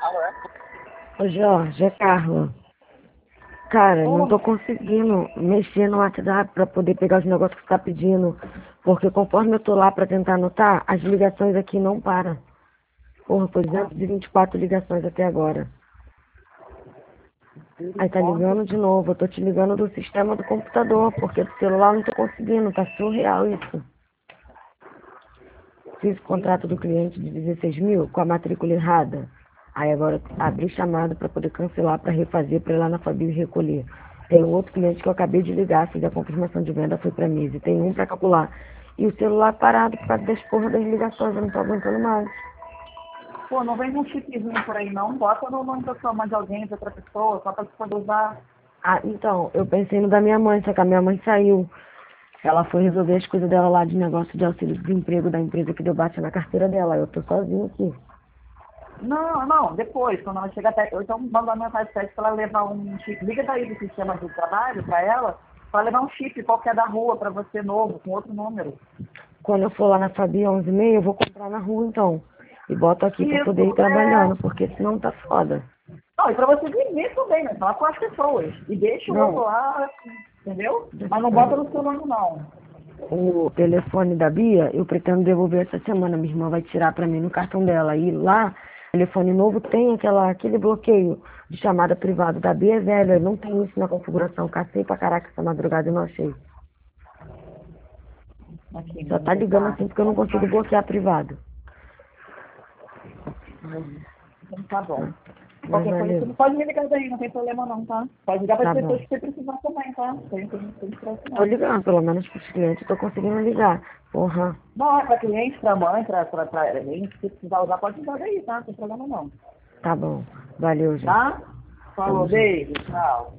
Ô Jorge, é Carla. Cara, não Ô, tô conseguindo mexer no WhatsApp pra poder pegar os negócios que você tá pedindo. Porque conforme eu tô lá pra tentar anotar, as ligações aqui não param. Porra, foi 224 ligações até agora. Aí tá ligando de novo. Eu tô te ligando do sistema do computador, porque do celular eu não tô conseguindo. Tá surreal isso. Fiz o contrato do cliente de 16 mil com a matrícula errada. Aí agora abri chamada para poder cancelar, para refazer, para ir lá na Fabio e recolher. Tem um outro cliente que eu acabei de ligar, fiz a confirmação de venda, foi para mim. E tem um para calcular. E o celular parado por causa das porra das ligações, eu não tô aguentando mais. pô, não vem um chipzinho por aí não. Bota no nome da sua mãe de alguém, de outra pessoa, só pra você poder usar. Ah, então, eu pensei no da minha mãe, só que a minha mãe saiu. Ela foi resolver as coisas dela lá de negócio de auxílio-desemprego da empresa que deu baixa na carteira dela. Eu tô sozinha aqui. Não, não, depois, quando ela chegar até. Ou então manda uma mensagem pra ela levar um chip. Liga daí do sistema do trabalho pra ela, pra levar um chip qualquer da rua pra você novo, com outro número. Quando eu for lá na Fabi 11h30, eu vou comprar na rua então. E boto aqui pra poder ir Isso, é. trabalhando, porque senão tá foda. Não, e pra você viver também, né? Falar com as pessoas. E deixa o outro Não, lá, entendeu? Mas não bota no seu nome, não. o telefone da Bia, eu pretendo devolver essa semana. Minha irmã vai tirar pra mim no cartão dela. E lá, telefone novo tem aquele bloqueio de chamada privada da Bia é velho. Eu não tem isso na configuração. Cacei pra caraca essa madrugada e não achei. Aqui, Só tá menina, ligando tá. assim porque eu não consigo bloquear privado. Então tá bom. Mas Qualquer coisa, você valeu. não pode me ligar daí, não tem problema não, tá? Pode ligar para as Tá pessoas bom. que você precisar também, tá? Tem stress Tô não. ligando, pelo menos pros clientes eu tô conseguindo ligar. Porra. Não, é para cliente, para mãe, para gente, se precisar usar, pode usar daí, tá? Não tem problema não. Tá bom. Valeu, gente. Tá? Tamo Falou, junto. beijo, tchau.